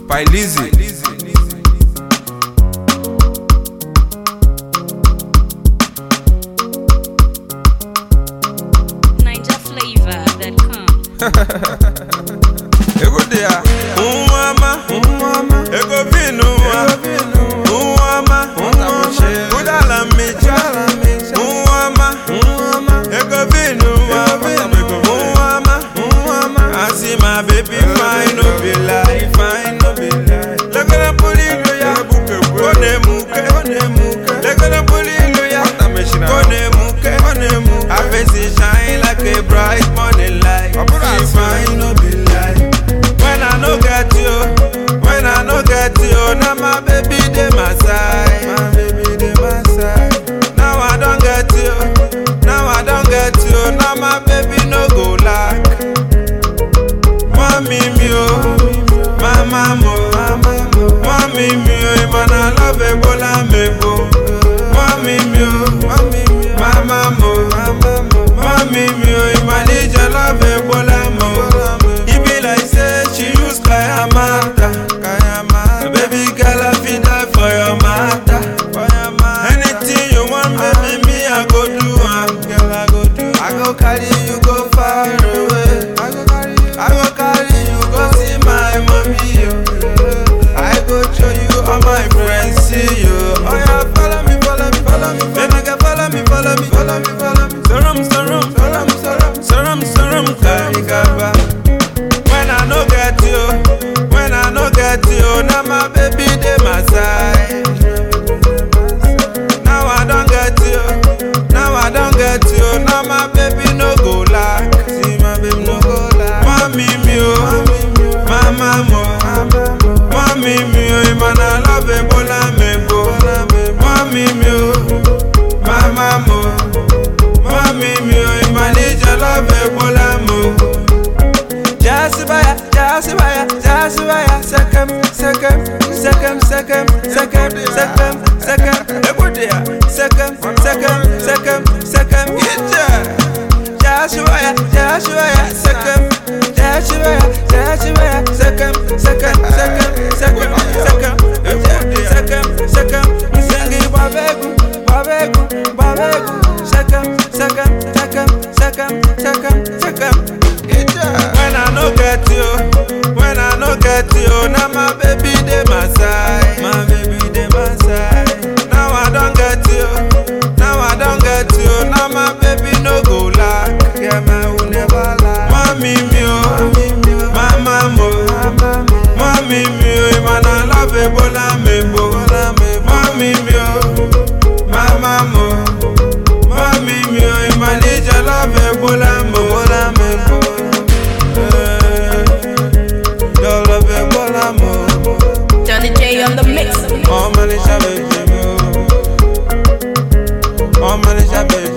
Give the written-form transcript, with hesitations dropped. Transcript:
by Lizzy. NigerFlavor.com. Ego dia, mama, ego vinu, mama, udala mecha, mama, ego vinu, mama, I see my baby fine, no be lie, fine, no be lie. Look at the police, ya, kone muke, look at the police, ya, kone muke, I face it shine like a bright morning light. She fine, no be lie. When I no get you, now my baby dey my side. My baby dey my side. Now I don't get you, now my baby no go lack. Mommy mio, mama mo, mommy mio, man I love Ebola mebo. Mommy mio, mama mo, mommy mio, man I just love Ebola mo. It be like say she use Kayamata. Baby girl I feel die for your matter. Anything you want, baby me I go do. I go carry you go far away. I go carry you go see my mommy. I go show you all my friends see you. Oh yeah, follow me. Baby girl follow me. Saram, karikaba. When I no get you, now my baby dey my side. Now I don't get you, now my baby no go lack. See my baby no go lack. Mommy mio, mama mo, mommy mio, man I love Ebola mebo. Mommy mio, mama mo, mommy mio, man I just love Ebola mo. Jasibaya, second, Ebudia, second, get ya. Jasibaya, second, Sengi babegu, second. When I no get you, now my baby dey my side. Now I don't get you, now my baby no go lack. Yeah, man will never lack. Mommy mio, mama mo, mommy mio, man I love Ebola mebo. Mommy mio, mama mo, mommy mio, man I just love Ebola mo. Johnny J on the mix. Oh, man, it's a baby.